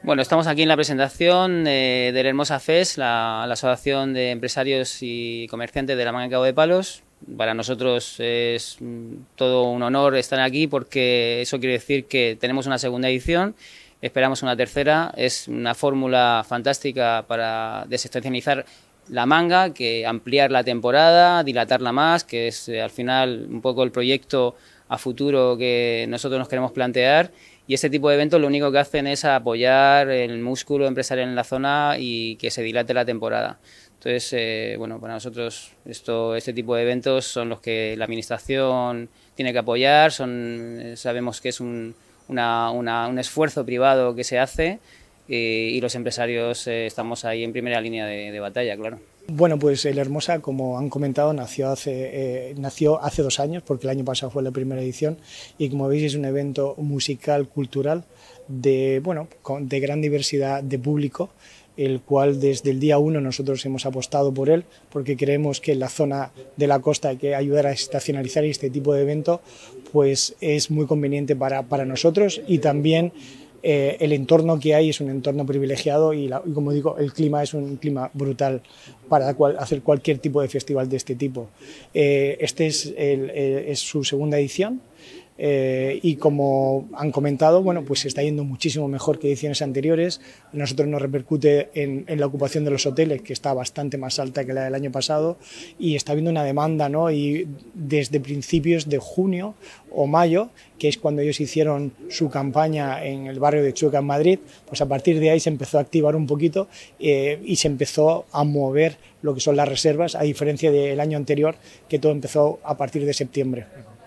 Bueno, estamos aquí en la presentación de la Hermosa FES, la Asociación de Empresarios y Comerciantes de la Manga de Cabo de Palos. Para nosotros es todo un honor estar aquí porque eso quiere decir que tenemos una segunda edición, esperamos una tercera. Es una fórmula fantástica para desestacionalizar la manga, que ampliar la temporada, dilatarla más, que es al final un poco el proyecto a futuro que nosotros nos queremos plantear. Y este tipo de eventos lo único que hacen es apoyar el músculo empresarial en la zona y que se dilate la temporada. Entonces, bueno, para nosotros este tipo de eventos son los que la administración tiene que apoyar, sabemos que es un esfuerzo privado que se hace y los empresarios estamos ahí en primera línea de batalla, claro. Bueno, pues el Hermosa, como han comentado, nació hace 2 años, porque el año pasado fue la primera edición, y como veis es un evento musical, cultural, de gran diversidad de público, el cual desde el día 1 nosotros hemos apostado por él, porque creemos que en la zona de la costa hay que ayudar a estacionalizar este tipo de evento, pues es muy conveniente para nosotros, y también el entorno que hay es un entorno privilegiado y como digo, el clima es un clima brutal para hacer cualquier tipo de festival de este tipo. Este es su segunda edición. Y como han comentado, bueno, pues se está yendo muchísimo mejor que ediciones anteriores. A nosotros nos repercute en la ocupación de los hoteles, que está bastante más alta que la del año pasado, y está habiendo una demanda, ¿no? Y desde principios de junio o mayo, que es cuando ellos hicieron su campaña en el barrio de Chueca, en Madrid, pues a partir de ahí se empezó a activar un poquito y se empezó a mover lo que son las reservas, a diferencia del año anterior, que todo empezó a partir de septiembre.